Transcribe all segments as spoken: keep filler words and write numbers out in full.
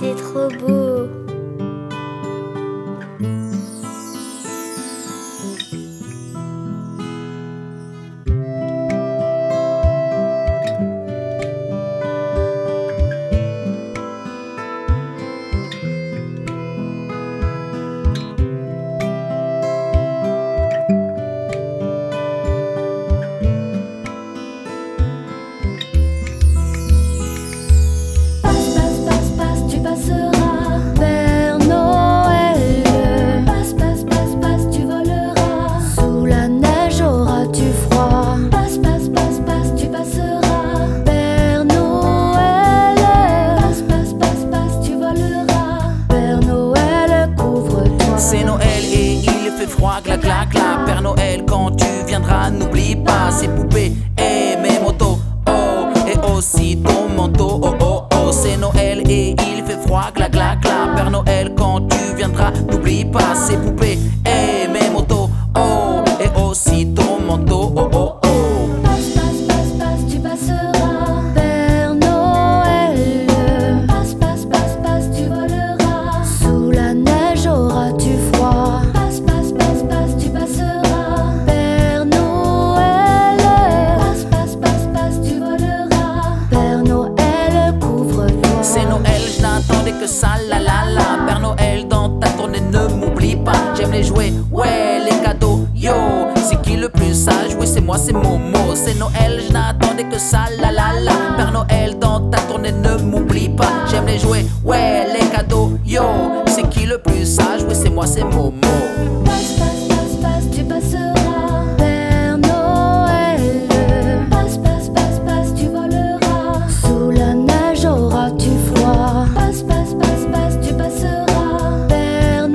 c'est trop beau. C'est Noël et il fait froid, gla gla gla. Père Noël, quand tu viendras, n'oublie pas ces poupées et mes motos. Oh, et aussi ton manteau. Oh oh oh, c'est Noël et il fait froid, gla gla gla. Père Noël, quand tu viendras, n'oublie pas ces poupées et mes motos. Oh, et aussi ton manteau. Oh oh oh. Passe, passe, passe, passe, tu passeras. Père Noël. Passe, passe, passe, passe, tu voleras. Sous la neige auras-tu froid. Passe, passe, passe, passe, tu passeras. Père Noël. Passe, passe, passe, passe, tu voleras. Père Noël, couvre-toi. C'est Noël, je n'attendais que ça, la la la. Père Noël, dans ta tournée, ne m'oublie pas. J'aime les jouets, ouais, les cadeaux, yo. C'est qui le plus sage? Oui, c'est moi, c'est Momo. C'est Noël, je n'attendais que ça, la la la. Père Noël, dans ta tournée, ne m'oublie pas. J'aime les jouets, ouais, les cadeaux, yo. C'est qui le plus sage? Oui, c'est moi, c'est Momo. Passe, passe, passe, passe, tu passeras. Père Noël. Passe, passe, passe, passe, tu voleras. Sous la neige auras-tu froid. Passe, passe, passe, passe, tu passeras. Père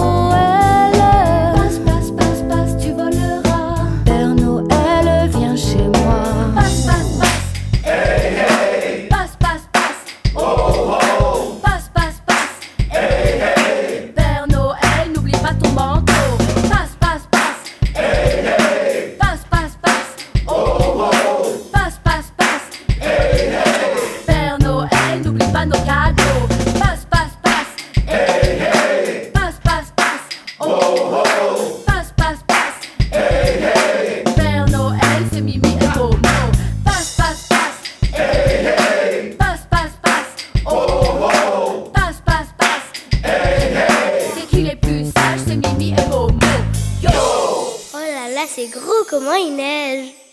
Noël. Passe, passe, passe, passe, tu voleras. Père Noël, viens chez moi. Passe, passe, passe. Hey, hey. Passe, passe, passe. Oh, oh. Passe, passe, passe. Hey, hey. Père Noël, n'oublie pas ton manteau. Passe, passe, passe. Hey, hey. Passe, passe, passe. Oh, oh. Passe, passe, passe. Hey, hey. Père Noël, n'oublie pas nos cadeaux. Passe, passe, passe. Hey, hey. Passe, passe, passe. Oh, oh. Passe, passe, passe. Hey, hey. Père Noël, c'est Mimi et Momo. Passe, passe, passe. Hey, hey. Passe, passe, passe. Oh, oh. Passe, passe, passe. Hey, hey. C'est qui les plus sages, c'est Mimi et Momo. Yo! Oh là là, c'est gros, comment il neige!